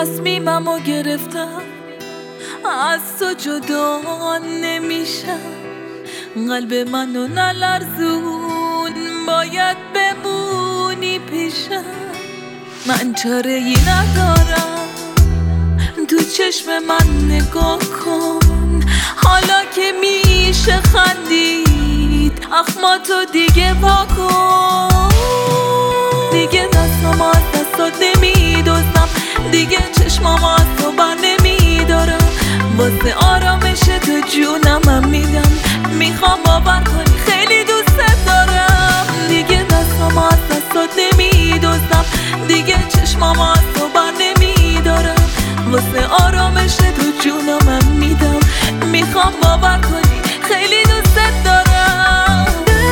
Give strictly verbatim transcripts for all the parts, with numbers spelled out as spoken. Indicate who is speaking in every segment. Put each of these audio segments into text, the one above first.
Speaker 1: تصمیممو گرفتم، از تو جدا نمیشم. قلب منو نلرزون، باید بمونی پیشم. من چاره ای ندارم، تو چشم من نگاه کن. حالا که میشه خندید، اخماتو دیگه پا کن. دیگه دستم از دستات نمیدوزم، دیگه چشمام از تو بر نمیدارم. واسه آرامش تو جونم میدم، میخوام باور کنی خیلی دوست دارم. دیگه دستم از دستات نمیدوزم، دیگه چشمام از تو بر نمیدارم. واسه آرامش تو جونم میدم، میخوام باور کنی خیلی دوست دارم.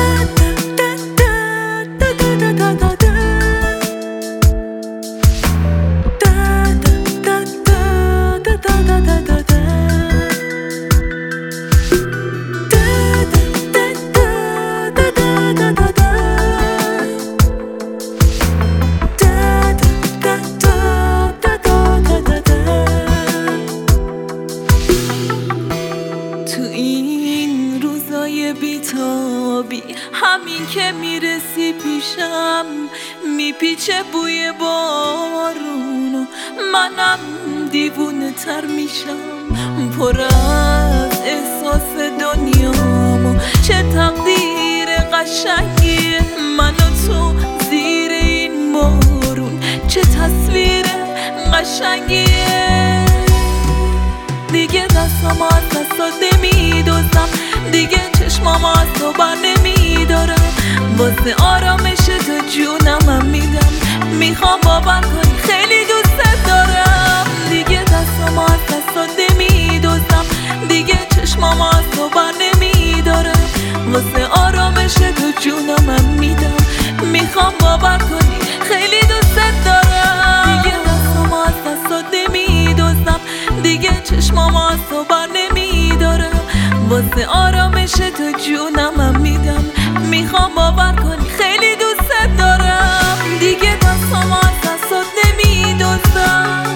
Speaker 1: بیتابی همین که میرسی پیشم، میپیچه بوی بارون و منم دیوونه تر میشم. پر از احساس دنیامو، چه تقدیر قشنگیه. من و تو زیر این بارون، چه تصویر قشنگیه. دیگه دستم از دستات نمیدوزم، دیگه چشمام از تو بر نمیدارم. واسه آرامش تو جونم میدم، میخوام باور کنی خیلی دوست دارم. دیگه دستم از دستات نمیدوزم، دیگه چشمام از تو بر نمیدارم. واسه آرامش تو جونم میدم، میخوام باور کنی خیلی دوست دارم. دیگه دستم از دستات نمیدوزم، دیگه چشمام از تو بر نمیدارم. واسه آرامش تو جونم میدم، میخوام باور کنی خیلی دوست دارم. دیگه دستم از دستات نمیدوزم،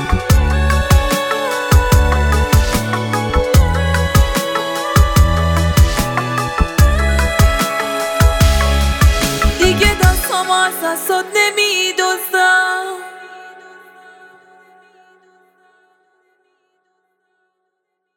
Speaker 1: دیگه دستم از دستات نمیدوزم.